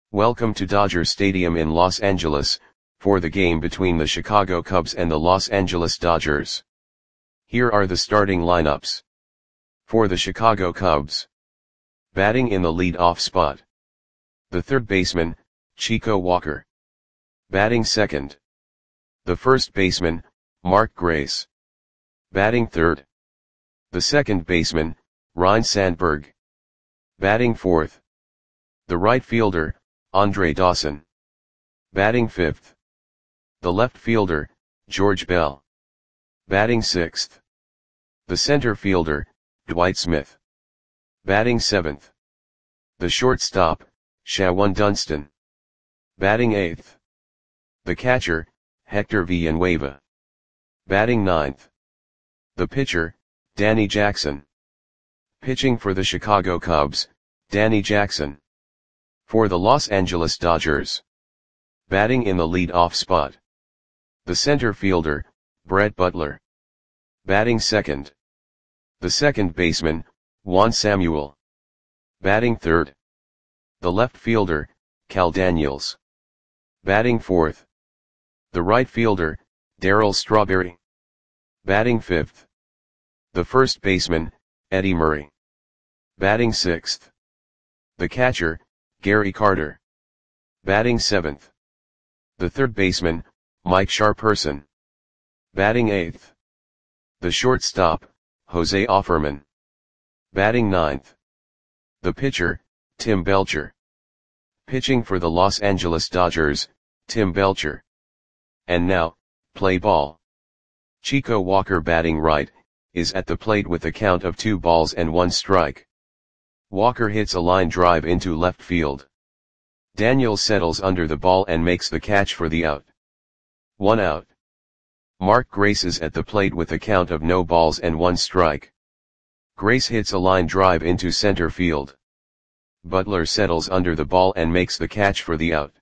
Welcome to Dodger Stadium in Los Angeles, for the game between the Chicago Cubs and the Los Angeles Dodgers. Here are the starting lineups. For the Chicago Cubs. Batting in the lead-off spot. The third baseman, Chico Walker. Batting second. The first baseman, Mark Grace. Batting third. The second baseman, Ryne Sandberg. Batting fourth. The right fielder, Andre Dawson. Batting fifth. The left fielder, George Bell. Batting sixth. The center fielder, Dwight Smith. Batting seventh. The shortstop, Shawon Dunston. Batting eighth. The catcher, Hector Villanueva. Batting ninth. The pitcher, Danny Jackson. Pitching for the Chicago Cubs, Danny Jackson. For the Los Angeles Dodgers. Batting in the lead-off spot. The center fielder, Brett Butler. Batting second. The second baseman, Juan Samuel. Batting third. The left fielder, Cal Daniels. Batting fourth. The right fielder, Darryl Strawberry. Batting fifth. The first baseman, Eddie Murray. Batting sixth. The catcher, Gary Carter. Batting seventh. The third baseman, Mike Sharperson. Batting eighth. The shortstop, Jose Offerman. Batting ninth. The pitcher, Tim Belcher. Pitching for the Los Angeles Dodgers, Tim Belcher. And now, play ball. Chico Walker batting right, is at the plate with a count of 2 balls and 1 strike. Walker hits a line drive into left field. Daniels settles under the ball and makes the catch for the out. 1 out. Mark Grace is at the plate with a count of no balls and 1 strike. Grace hits a line drive into center field. Butler settles under the ball and makes the catch for the out.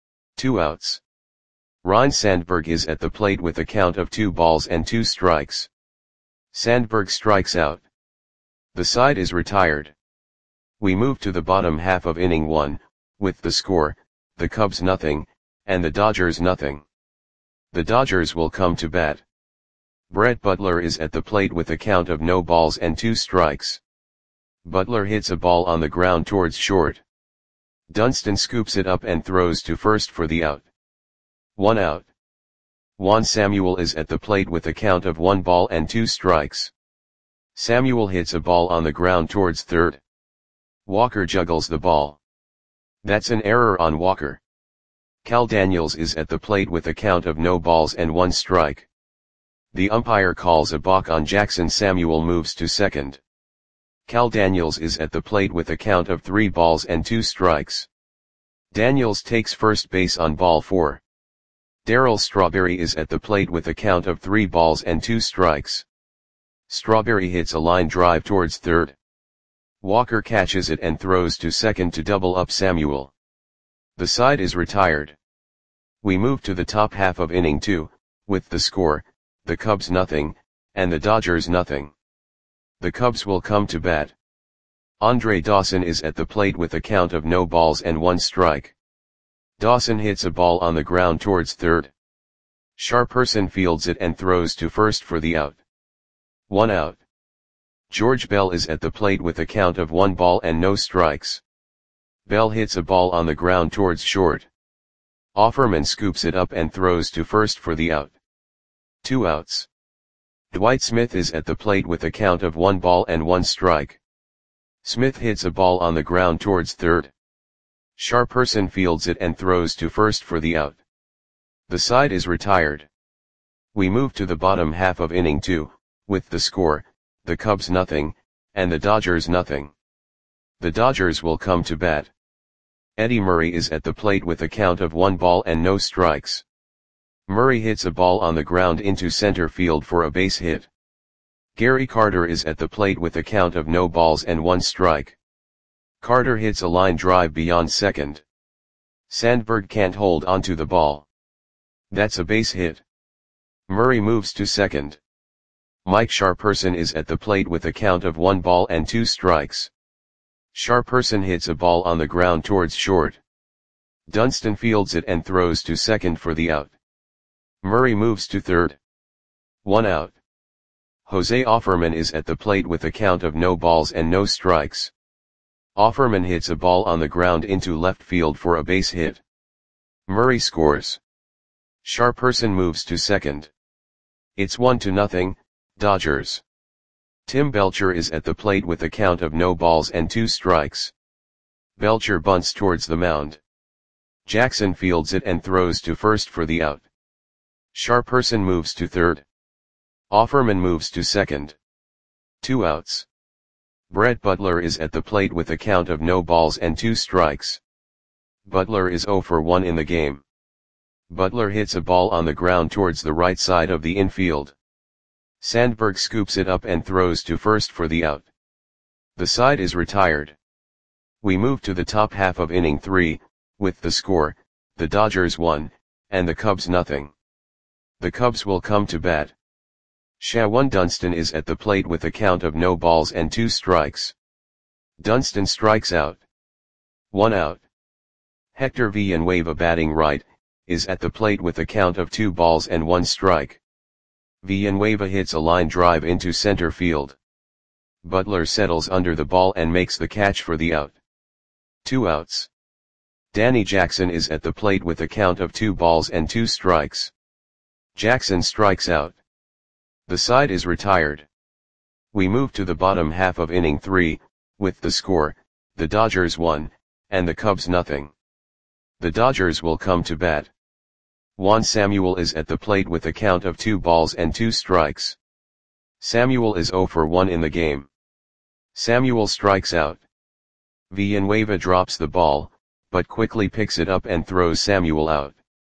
2 outs. Ryne Sandberg is at the plate with a count of 2 balls and 2 strikes. Sandberg strikes out. The side is retired. We move to the bottom half of inning 1, with the score, the Cubs nothing, and the Dodgers nothing. The Dodgers will come to bat. Brett Butler is at the plate with a count of no balls and 2 strikes. Butler hits a ball on the ground towards short. Dunston scoops it up and throws to first for the out. 1 out. Juan Samuel is at the plate with a count of 1 ball and 2 strikes. Samuel hits a ball on the ground towards third. Walker juggles the ball. That's an error on Walker. Cal Daniels is at the plate with a count of no balls and 1 strike. The umpire calls a balk on Jackson. Samuel moves to second. Cal Daniels is at the plate with a count of 3 balls and 2 strikes. Daniels takes first base on ball 4. Darryl Strawberry is at the plate with a count of 3 balls and 2 strikes. Strawberry hits a line drive towards third. Walker catches it and throws to second to double up Samuel. The side is retired. We move to the top half of inning 2, with the score, the Cubs nothing, and the Dodgers nothing. The Cubs will come to bat. Andre Dawson is at the plate with a count of no balls and 1 strike. Dawson hits a ball on the ground towards third. Sharperson fields it and throws to first for the out. 1 out. George Bell is at the plate with a count of 1 ball and no strikes. Bell hits a ball on the ground towards short. Offerman scoops it up and throws to first for the out. 2 outs. Dwight Smith is at the plate with a count of 1 ball and 1 strike. Smith hits a ball on the ground towards third. Sharperson fields it and throws to first for the out. The side is retired. We move to the bottom half of inning 2, with the score, the Cubs nothing, and the Dodgers nothing. The Dodgers will come to bat. Eddie Murray is at the plate with a count of 1 ball and no strikes. Murray hits a ball on the ground into center field for a base hit. Gary Carter is at the plate with a count of no balls and 1 strike. Carter hits a line drive beyond second. Sandberg can't hold onto the ball. That's a base hit. Murray moves to second. Mike Sharperson is at the plate with a count of 1 ball and 2 strikes. Sharperson hits a ball on the ground towards short. Dunston fields it and throws to second for the out. Murray moves to third. 1 out. Jose Offerman is at the plate with a count of no balls and no strikes. Offerman hits a ball on the ground into left field for a base hit. Murray scores. Sharperson moves to second. It's 1-0, Dodgers. Tim Belcher is at the plate with a count of no balls and 2 strikes. Belcher bunts towards the mound. Jackson fields it and throws to first for the out. Sharperson moves to third. Offerman moves to second. 2 outs. Brett Butler is at the plate with a count of no balls and 2 strikes. Butler is 0 for 1 in the game. Butler hits a ball on the ground towards the right side of the infield. Sandberg scoops it up and throws to first for the out. The side is retired. We move to the top half of inning 3, with the score, the Dodgers 1, and the Cubs nothing. The Cubs will come to bat. Shawan Dunston is at the plate with a count of no balls and 2 strikes. Dunston strikes out. 1 out. Hector Villanueva, batting right, is at the plate with a count of 2 balls and 1 strike. Villanueva hits a line drive into center field. Butler settles under the ball and makes the catch for the out. 2 outs. Danny Jackson is at the plate with a count of 2 balls and 2 strikes. Jackson strikes out. The side is retired. We move to the bottom half of inning 3, with the score, the Dodgers 1, and the Cubs nothing. The Dodgers will come to bat. Juan Samuel is at the plate with a count of 2 balls and 2 strikes. Samuel is 0 for 1 in the game. Samuel strikes out. Villanueva drops the ball, but quickly picks it up and throws Samuel out.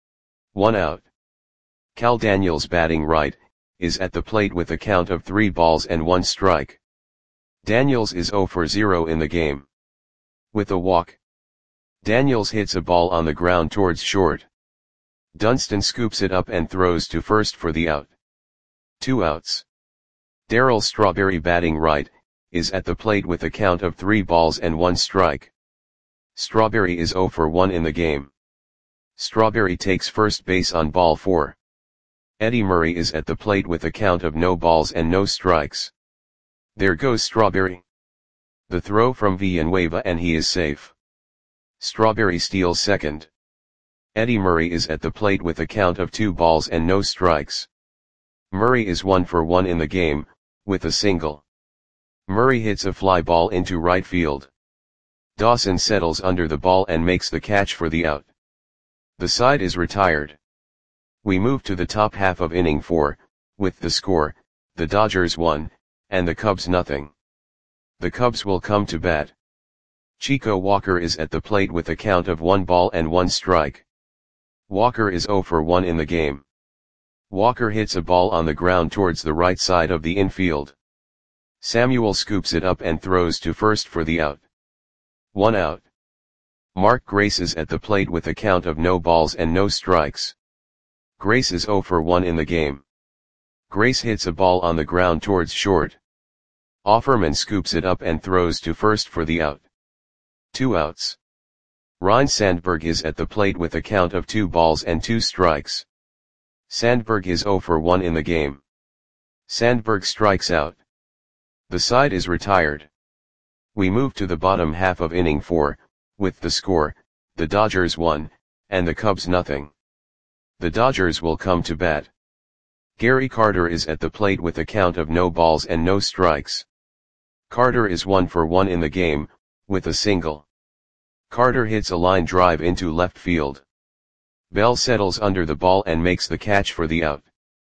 1 out. Cal Daniels, batting right, is at the plate with a count of 3 balls and 1 strike. Daniels is 0 for 0 in the game. With a walk, Daniels hits a ball on the ground towards short. Dunston scoops it up and throws to first for the out. 2 outs. Darryl Strawberry, batting right, is at the plate with a count of 3 balls and 1 strike. Strawberry is 0 for 1 in the game. Strawberry takes first base on ball 4. Eddie Murray is at the plate with a count of no balls and no strikes. There goes Strawberry. The throw from Villanueva and he is safe. Strawberry steals second. Eddie Murray is at the plate with a count of 2 balls and no strikes. Murray is 1 for 1 in the game, with a single. Murray hits a fly ball into right field. Dawson settles under the ball and makes the catch for the out. The side is retired. We move to the top half of inning 4, with the score, the Dodgers 1, and the Cubs nothing. The Cubs will come to bat. Chico Walker is at the plate with a count of 1 ball and 1 strike. Walker is 0 for 1 in the game. Walker hits a ball on the ground towards the right side of the infield. Samuel scoops it up and throws to first for the out. 1 out. Mark Grace is at the plate with a count of no balls and no strikes. Grace is 0 for 1 in the game. Grace hits a ball on the ground towards short. Offerman scoops it up and throws to first for the out. 2 outs. Ryne Sandberg is at the plate with a count of 2 balls and 2 strikes. Sandberg is 0 for 1 in the game. Sandberg strikes out. The side is retired. We move to the bottom half of inning 4, with the score, the Dodgers 1, and the Cubs nothing. The Dodgers will come to bat. Gary Carter is at the plate with a count of no balls and no strikes. Carter is 1 for 1 in the game, with a single. Carter hits a line drive into left field. Bell settles under the ball and makes the catch for the out.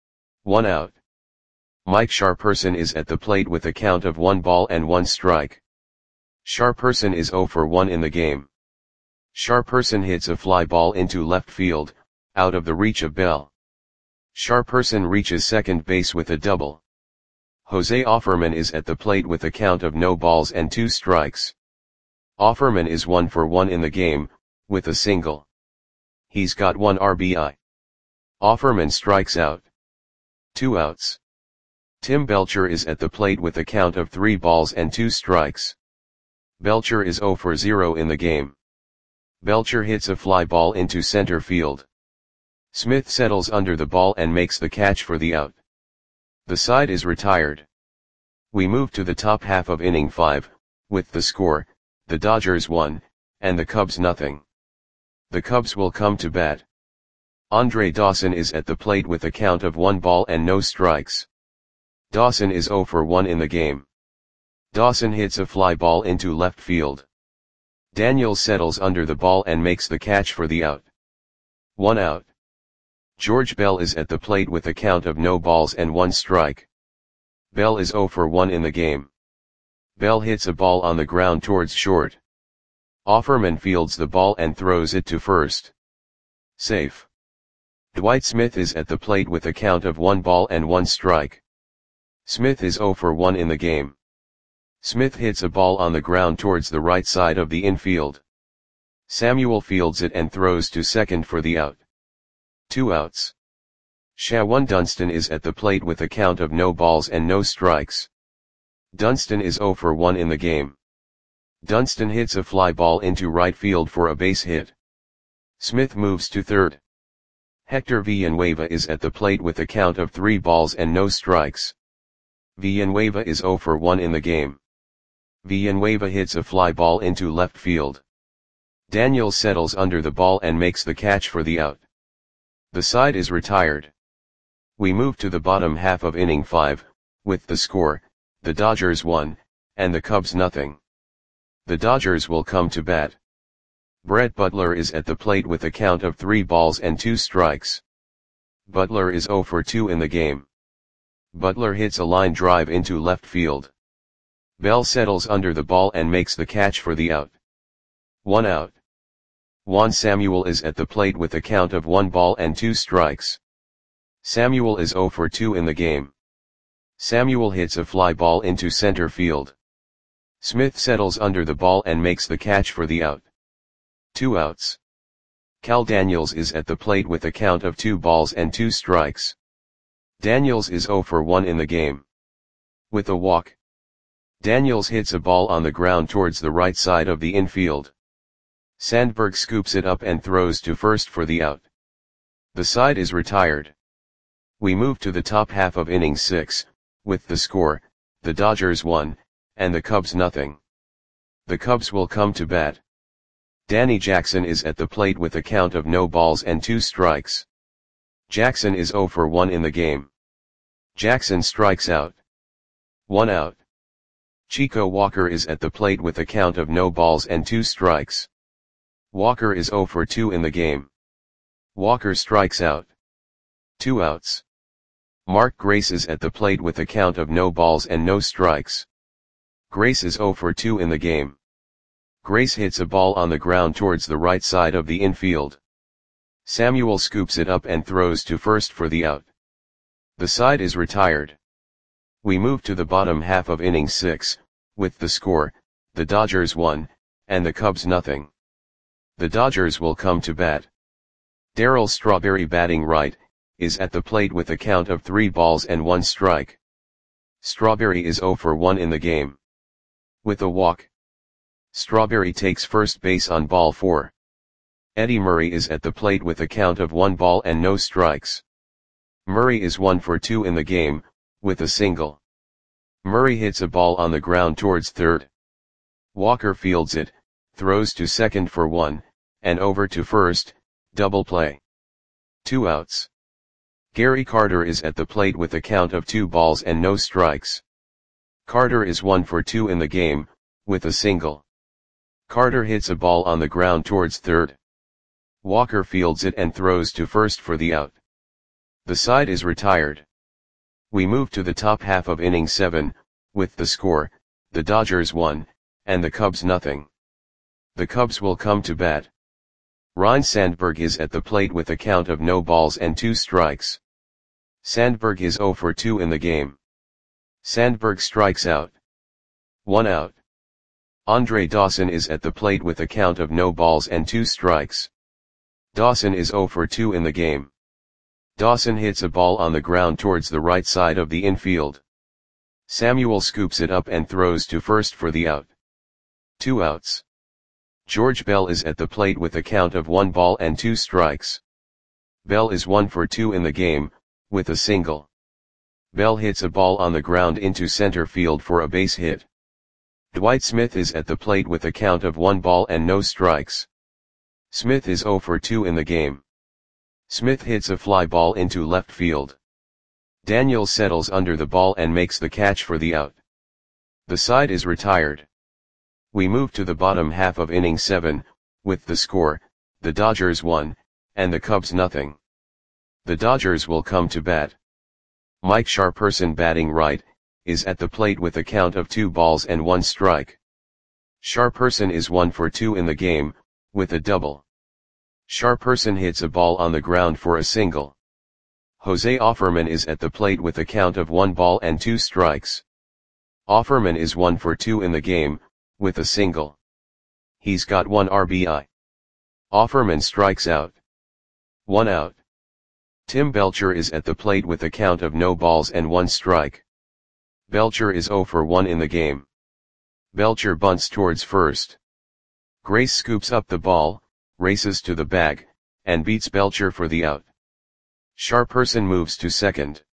1 out. Mike Sharperson is at the plate with a count of 1 ball and 1 strike. Sharperson is 0 for 1 in the game. Sharperson hits a fly ball into left field, out of the reach of Bell. Sharperson reaches second base with a double. Jose Offerman is at the plate with a count of no balls and 2 strikes. Offerman is 1 for 1 in the game, with a single. He's got 1 RBI. Offerman strikes out. 2 outs. Tim Belcher is at the plate with a count of 3 balls and 2 strikes. Belcher is 0 for 0 in the game. Belcher hits a fly ball into center field. Smith settles under the ball and makes the catch for the out. The side is retired. We move to the top half of inning 5, with the score, the Dodgers 1, and the Cubs nothing. The Cubs will come to bat. Andre Dawson is at the plate with a count of 1 ball and no strikes. Dawson is 0 for 1 in the game. Dawson hits a fly ball into left field. Daniels settles under the ball and makes the catch for the out. 1 out. George Bell is at the plate with a count of no balls and 1 strike. Bell is 0 for 1 in the game. Bell hits a ball on the ground towards short. Offerman fields the ball and throws it to first. Safe. Dwight Smith is at the plate with a count of 1 ball and 1 strike. Smith is 0 for 1 in the game. Smith hits a ball on the ground towards the right side of the infield. Samuel fields it and throws to second for the out. 2 outs. Shawan Dunston is at the plate with a count of no balls and no strikes. Dunston is 0 for 1 in the game. Dunston hits a fly ball into right field for a base hit. Smith moves to third. Hector Villanueva is at the plate with a count of 3 balls and no strikes. Villanueva is 0 for 1 in the game. Villanueva hits a fly ball into left field. Daniels settles under the ball and makes the catch for the out. The side is retired. We move to the bottom half of inning 5, with the score, the Dodgers 1, and the Cubs nothing. The Dodgers will come to bat. Brett Butler is at the plate with a count of 3 balls and 2 strikes. Butler is 0 for 2 in the game. Butler hits a line drive into left field. Bell settles under the ball and makes the catch for the out. 1 out. Juan Samuel is at the plate with a count of 1 ball and 2 strikes. Samuel is 0 for 2 in the game. Samuel hits a fly ball into center field. Smith settles under the ball and makes the catch for the out. 2 outs. Cal Daniels is at the plate with a count of 2 balls and 2 strikes. Daniels is 0 for 1 in the game. With a walk. Daniels hits a ball on the ground towards the right side of the infield. Sandberg scoops it up and throws to first for the out. The side is retired. We move to the top half of inning 6, with the score, the Dodgers 1, and the Cubs nothing. The Cubs will come to bat. Danny Jackson is at the plate with a count of no balls and 2 strikes. Jackson is 0 for 1 in the game. Jackson strikes out. 1 out. Chico Walker is at the plate with a count of no balls and 2 strikes. Walker is 0 for 2 in the game. Walker strikes out. 2 outs. Mark Grace is at the plate with a count of no balls and no strikes. Grace is 0 for 2 in the game. Grace hits a ball on the ground towards the right side of the infield. Samuel scoops it up and throws to first for the out. The side is retired. We move to the bottom half of inning 6, with the score, the Dodgers 1, and the Cubs nothing. The Dodgers will come to bat. Darryl Strawberry, batting right, is at the plate with a count of 3 balls and 1 strike. Strawberry is 0 for 1 in the game. With a walk. Strawberry takes first base on ball 4. Eddie Murray is at the plate with a count of 1 ball and no strikes. Murray is 1 for 2 in the game, with a single. Murray hits a ball on the ground towards third. Walker fields it, throws to second for 1, and over to first, double play. 2 outs. Gary Carter is at the plate with a count of 2 balls and no strikes. Carter is 1 for 2 in the game, with a single. Carter hits a ball on the ground towards third. Walker fields it and throws to first for the out. The side is retired. We move to the top half of inning 7, with the score, the Dodgers 1, and the Cubs nothing. The Cubs will come to bat. Ryne Sandberg is at the plate with a count of no balls and 2 strikes. Sandberg is 0 for 2 in the game. Sandberg strikes out. 1 out. Andre Dawson is at the plate with a count of no balls and 2 strikes. Dawson is 0 for 2 in the game. Dawson hits a ball on the ground towards the right side of the infield. Samuel scoops it up and throws to first for the out. 2 outs. George Bell is at the plate with a count of 1 ball and 2 strikes. Bell is 1 for 2 in the game, with a single. Bell hits a ball on the ground into center field for a base hit. Dwight Smith is at the plate with a count of 1 ball and no strikes. Smith is 0 for 2 in the game. Smith hits a fly ball into left field. Daniels settles under the ball and makes the catch for the out. The side is retired. We move to the bottom half of inning 7, with the score, the Dodgers 1, and the Cubs nothing. The Dodgers will come to bat. Mike Sharperson, batting right, is at the plate with a count of 2 balls and 1 strike. Sharperson is 1 for 2 in the game, with a double. Sharperson hits a ball on the ground for a single. Jose Offerman is at the plate with a count of 1 ball and 2 strikes. Offerman is 1 for 2 in the game, with a single. He's got 1 RBI. Offerman strikes out. 1 out. Tim Belcher is at the plate with a count of no balls and 1 strike. Belcher is 0 for 1 in the game. Belcher bunts towards first. Grace scoops up the ball, races to the bag, and beats Belcher for the out. Sharperson moves to second.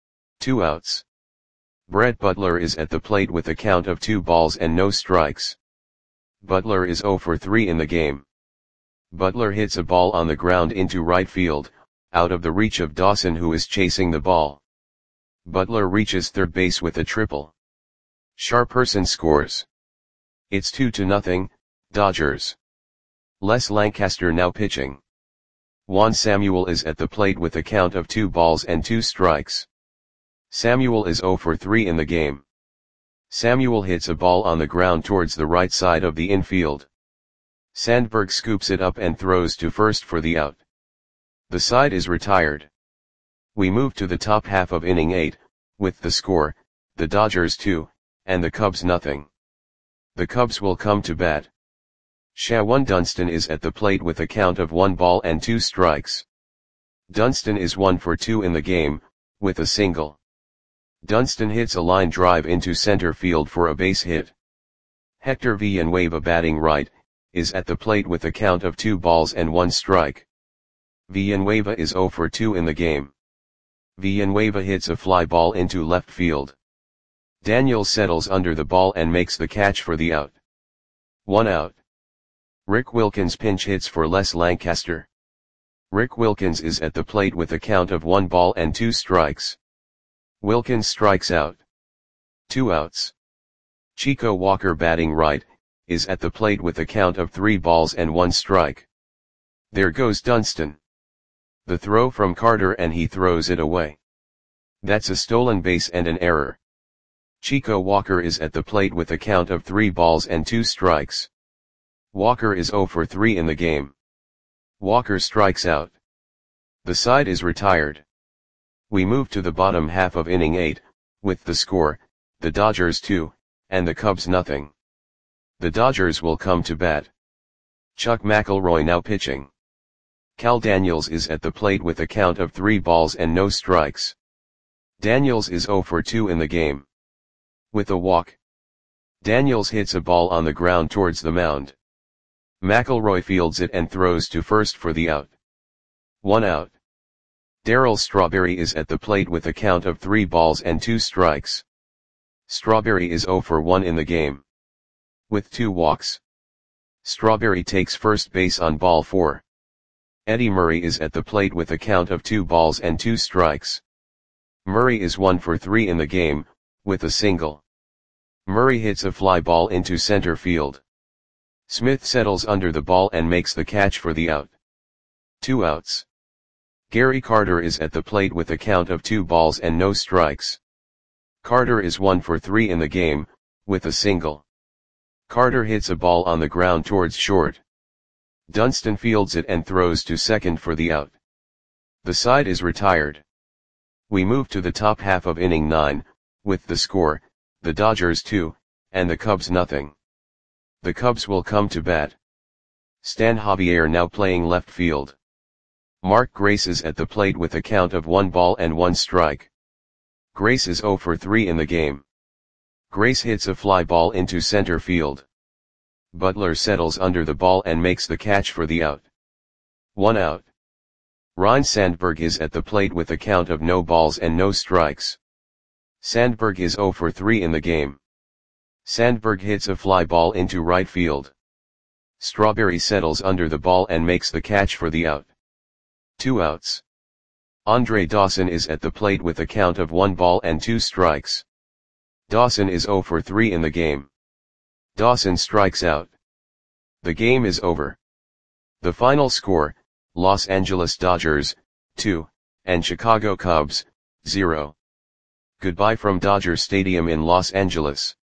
2 outs. Brett Butler is at the plate with a count of 2 balls and no strikes. Butler is 0 for 3 in the game. Butler hits a ball on the ground into right field, out of the reach of Dawson, who is chasing the ball. Butler reaches third base with a triple. Sharperson scores. It's 2-0, Dodgers. Les Lancaster now pitching. Juan Samuel is at the plate with a count of 2 balls and 2 strikes. Samuel is 0 for 3 in the game. Samuel hits a ball on the ground towards the right side of the infield. Sandberg scoops it up and throws to first for the out. The side is retired. We move to the top half of inning 8, with the score, the Dodgers 2, and the Cubs nothing. The Cubs will come to bat. Shawan Dunston is at the plate with a count of 1 ball and 2 strikes. Dunston is 1 for 2 in the game, with a single. Dunston hits a line drive into center field for a base hit. Hector Villanueva, batting right, is at the plate with a count of 2 balls and 1 strike. Villanueva is 0 for 2 in the game. Villanueva hits a fly ball into left field. Daniels settles under the ball and makes the catch for the out. 1 out. Rick Wilkins pinch hits for Les Lancaster. Rick Wilkins is at the plate with a count of 1 ball and 2 strikes. Wilkins strikes out. 2 outs. Chico Walker, batting right, is at the plate with a count of 3 balls and 1 strike. There goes Dunston. The throw from Carter, and he throws it away. That's a stolen base and an error. Chico Walker is at the plate with a count of 3 balls and 2 strikes. Walker is 0 for 3 in the game. Walker strikes out. The side is retired. We move to the bottom half of inning 8, with the score, the Dodgers 2, and the Cubs nothing. The Dodgers will come to bat. Chuck McElroy now pitching. Cal Daniels is at the plate with a count of 3 balls and no strikes. Daniels is 0 for 2 in the game. With a walk. Daniels hits a ball on the ground towards the mound. McElroy fields it and throws to first for the out. 1 out. Darryl Strawberry is at the plate with a count of 3 balls and 2 strikes. Strawberry is 0 for 1 in the game. With 2 walks. Strawberry takes first base on ball 4. Eddie Murray is at the plate with a count of 2 balls and 2 strikes. Murray is 1 for 3 in the game, with a single. Murray hits a fly ball into center field. Smith settles under the ball and makes the catch for the out. 2 outs. Gary Carter is at the plate with a count of 2 balls and no strikes. Carter is 1 for 3 in the game, with a single. Carter hits a ball on the ground towards short. Dunston fields it and throws to second for the out. The side is retired. We move to the top half of inning 9, with the score, the Dodgers 2, and the Cubs nothing. The Cubs will come to bat. Stan Javier now playing left field. Mark Grace is at the plate with a count of 1 ball and 1 strike. Grace is 0 for 3 in the game. Grace hits a fly ball into center field. Butler settles under the ball and makes the catch for the out. 1 out. Ryne Sandberg is at the plate with a count of no balls and no strikes. Sandberg is 0 for 3 in the game. Sandberg hits a fly ball into right field. Strawberry settles under the ball and makes the catch for the out. 2 outs. Andre Dawson is at the plate with a count of 1 ball and 2 strikes. Dawson is 0 for 3 in the game. Dawson strikes out. The game is over. The final score, Los Angeles Dodgers, 2, and Chicago Cubs, 0. Goodbye from Dodger Stadium in Los Angeles.